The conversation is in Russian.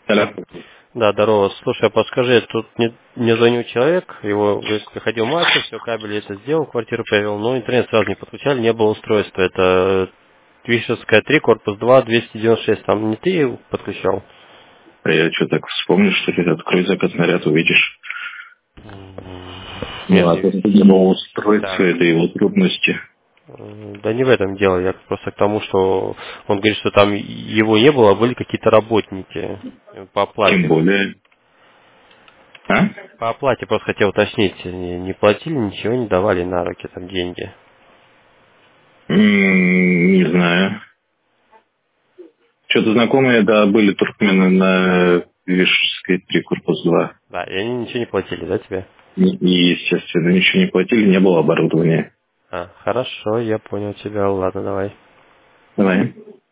Алло. Да, здорово. Слушай, подскажи, тут мне звонил человек, его, говорит, приходил мастер, все, кабели это сделал, квартиру привел, но интернет сразу не подключали, не было устройства. Это Твишевская 3, корпус 2, 296, там не ты подключал? А я что так вспомню, что ли, открой заказ наряд, увидишь. Ну, Нет, а то нового устройства, да. это его трудности. Да не в этом дело, я просто к тому, что он говорит, что там его не было, а были какие-то работники по Тем оплате. более. А? По оплате просто хотел уточнить, не платили, ничего не давали на руки там деньги. Не знаю. Что-то знакомые, да, были туркмены на Вишерской 3, корпус 2. Да, и они ничего не платили, да, тебе? И, естественно, ничего не платили, не было оборудования. А, хорошо, я понял тебя, ладно, давай. Давай.